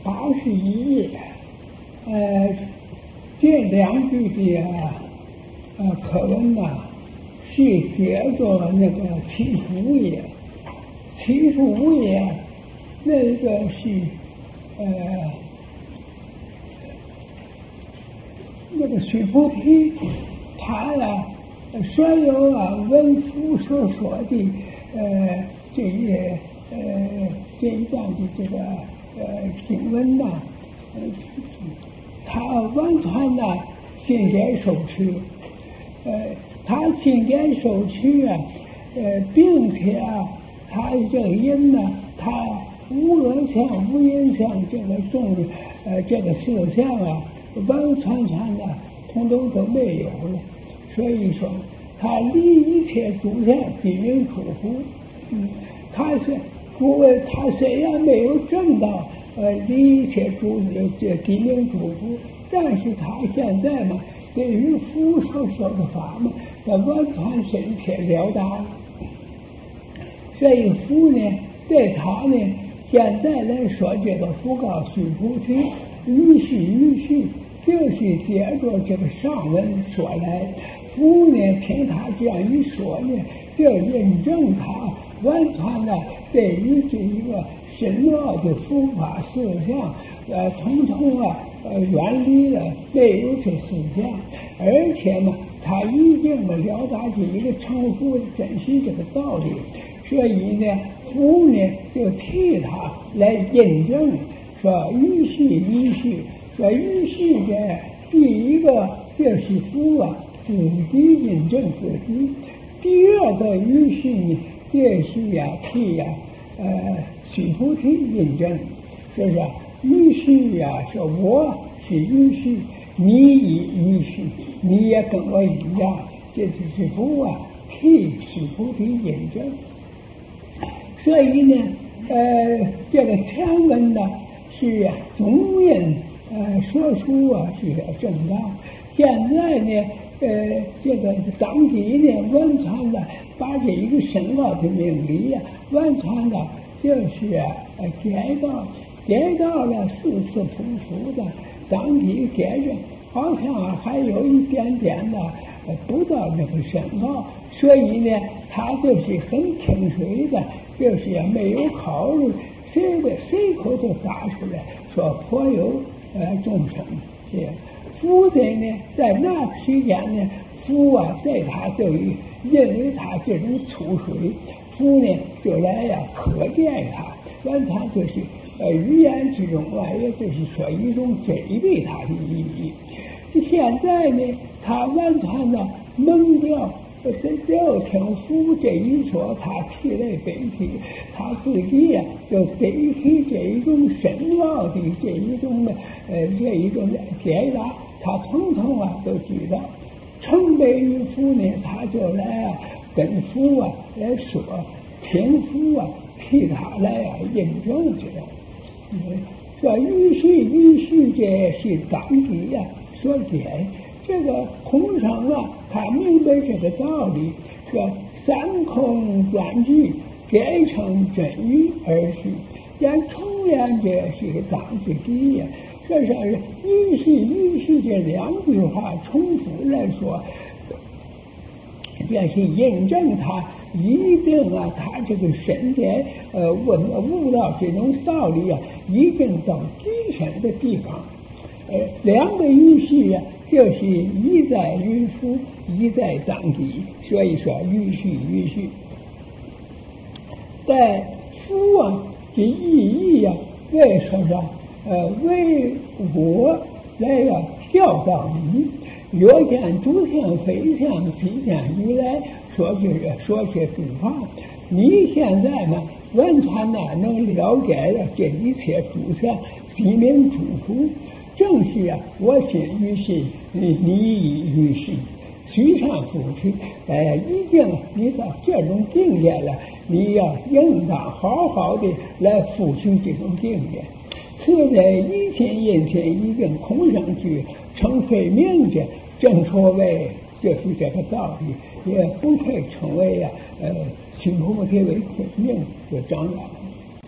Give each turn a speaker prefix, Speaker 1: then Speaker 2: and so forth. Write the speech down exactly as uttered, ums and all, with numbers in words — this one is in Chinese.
Speaker 1: 八十一页，呃，这两句的呃课文呢，是接着那个七十五页，七十五页那个是呃那个须菩提，他呀所有啊文夫所说的呃这些呃这一段的这个呃经文呐，呃他完全的信解受持，呃他信解受持啊，呃并且啊他这个人呢，他无我相无因相这个众呃这个思想啊，完完全全的通通都没有了。所以说他离一切诸相即名诸佛。嗯，他是不为他虽然没有证到呃离一切诸这即名诸佛，但是他现在嘛，对于佛所说的法嘛，他完全深切了达。所以佛呢，对他呢，现在来说这个佛告须菩提，于是于是，就是接着这个上文说来，佛呢听他这样一说呢，就认证他完全的对于这一个深奥的佛法思想，呃，统统啊，呃，远离了没有这思想，而且呢，他已经的了达这一个成佛的真实这个道理。所以呢，佛呢就替他来印证，说于是于是，说于是的第一个就是佛啊自己印证自己，第二个于是呢，就是呀替呀呃须菩提印证，是不是？于是呀说我是于是，你也于是，你也跟我一样，这就是佛啊替须菩提印证。所以呢，呃，这个前文呢是总印呃说出啊是正当，现在呢，呃，这个当地呢完全的把这一个深奥的命理呀、啊，完全的就是呃改到改到了四次匍匐的当地改正，好像还有一点点的呃不到这个深奥，所以呢，他就是很清水的。就是也没有考虑谁的随口就打出来说颇有呃众生，是佛在呢，在那期间呢，佛啊对他就因为他这种粗水，佛呢就来呀可见他，完全就是呃语言之中啊，也就是说一种针对他的意义。现在呢，他完全的蒙掉。这只要听佛这一说，他替来背起，他自己呀、啊、就背起这一种深奥的这一种的呃这一种解答，他统统啊都知道。承背于佛呢，他就来啊跟佛啊来说，听佛啊替他来啊印证去了。嗯，说于是于是这是当地呀、啊、所解。这个空生啊，他明白这个道理，说三空断句改成真语而去，但重言这是个当之敌呀。这是于是于是这两句话重复来说，这是印证他一定啊，他这个深解呃问悟到这种道理啊，一定到极深的地方。呃，两个于是啊。就是一在于佛，一在当地，所以说于是于是。在佛啊的意义呀、啊，为说上呃为我来要教导你，若见诸相非相，即见如来，说这个说这诸法，你现在嘛完全的能了解了这一切诸相，即名诸佛。正是啊，我心于是，你你于是，须上菩提，呃，已经你到这种境界了，你要应当好好的来复习这种境界。此在一切因前已经空生具，成非明者，正所谓就是这个道理，也不配称为啊，呃，须菩提为明就长了。